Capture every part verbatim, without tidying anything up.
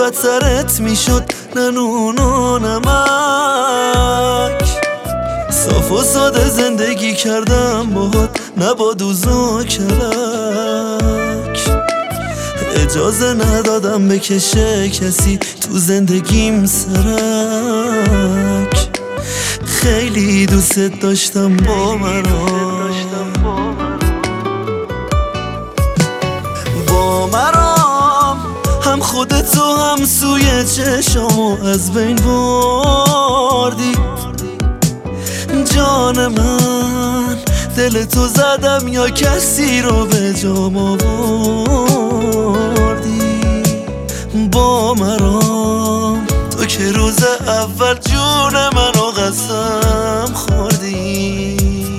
فقط سرت میشد نه نون و نمک. صاف و ساده زندگی کردم باهات نه با دوز و کلک. اجازه ندادم بکشه کسی تو زندگیم سرک. خیلی دوست داشتم با مرام با مرام هم خودتو هم سوی چشامو از بین بردی. جان من دل تو زدم یا کسی رو به جام آوردی. با مرام تو که روز اول جون منو قسم خوردی.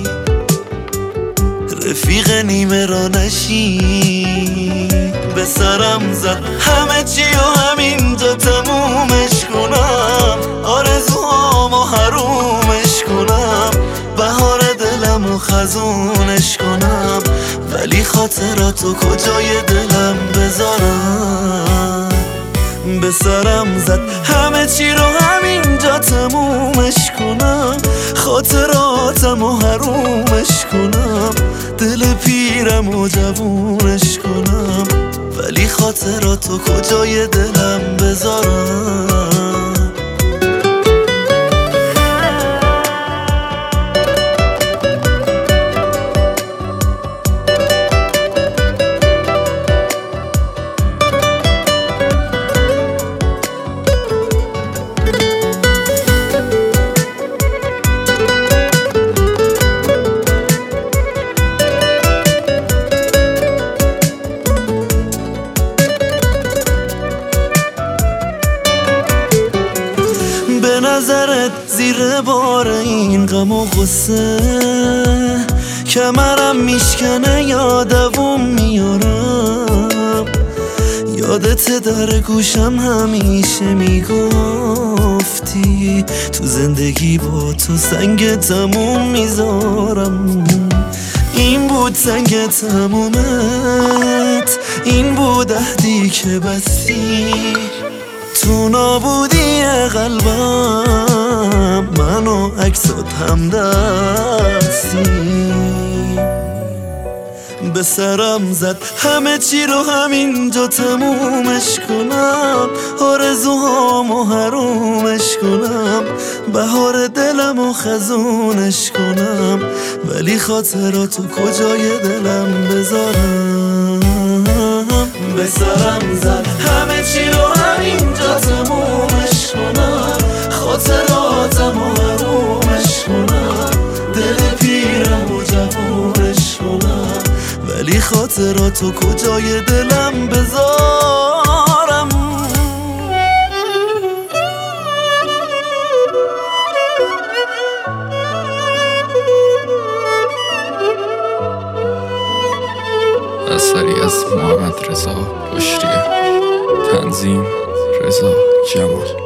رفیق نیمه را نشی به سرم زد همه چی و همینجا تمومش کنم. آرزوهامو حرومش کنم، بهار دلمو خزونش کنم. ولی خاطراتو کجای دلم بذارم؟ به سرم زد همه چی رو همینجا تمومش کنم. خاطراتمو حرومش کنم، دل پیرمو جوونش کنم. ولی خاطراتو کجای دلم بذارم؟ به نظرت زیر بار این غم و غصه کمرم میشکنه یا دووم میارم. یادت در گوشم همیشه میگفتی تو زندگی با تو سنگ تموم میذارم. این بود سنگ تمومت، این بود عهدی که بستی. تو نابودی قلبم منو عکسات همدستی. به سرم زد همه چی رو همینجا تمومش کنم. آرزوهامو حرومش کنم، بهار دلمو خزونش کنم. ولی خاطراتو کجای دلم بذارم؟ به سرم زد همه چی رو همینجا تمومش کنم. خاطراتمو حرومش کنم، دل پیرمو جوونش کنم. ولی خاطراتو کجای دلم بذارم؟ اثری از محمد رضا پشتیه، تنظیم رضا جمال.